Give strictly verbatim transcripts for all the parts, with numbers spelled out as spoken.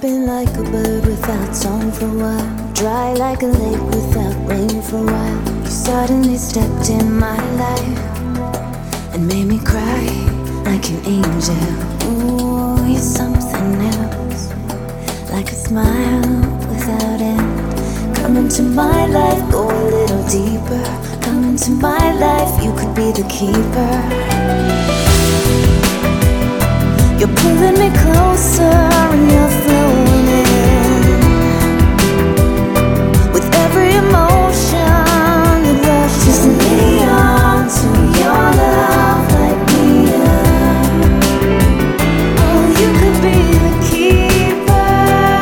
been like a bird without song for a while, dry like a lake without rain for a while. You suddenly stepped in my life and made me cry like an angel. Ooh, you're something else, like a smile without end. Come into my life, go a little deeper. Come into my life, you could be the keeper. You're pulling me closer and you're flowing in. With every emotion that rushes me on to your love, light me up. Oh, you could be the keeper.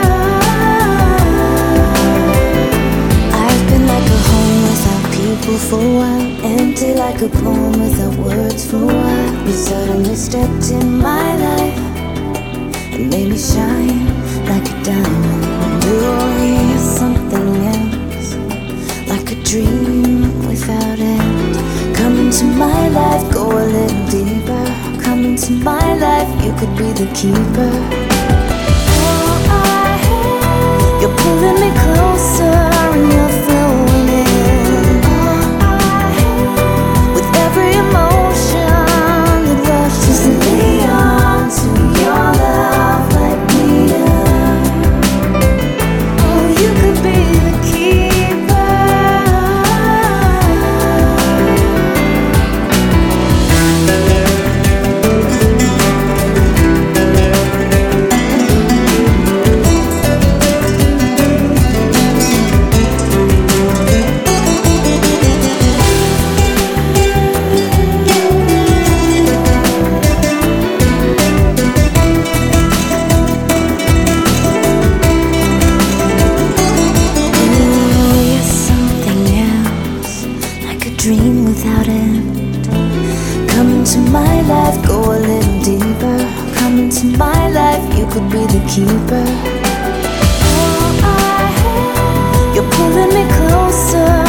I've been like a home without people for a while, empty like a poem without words for a while. You suddenly stepped in my life and made me shine like a diamond. Oh, you're something else, like a dream without end. Come into my life, go a little deeper. Come into my life, you could be the keeper. Oh, I, you're pulling me closer and you're flowing in. Oh, I, with every emotion that rushes me on to your love, light me up. Oh, you could be the keeper. Dream without end. Come into my life, go a little deeper. Come into my life, you could be the keeper. Oh, I, you're pulling me closer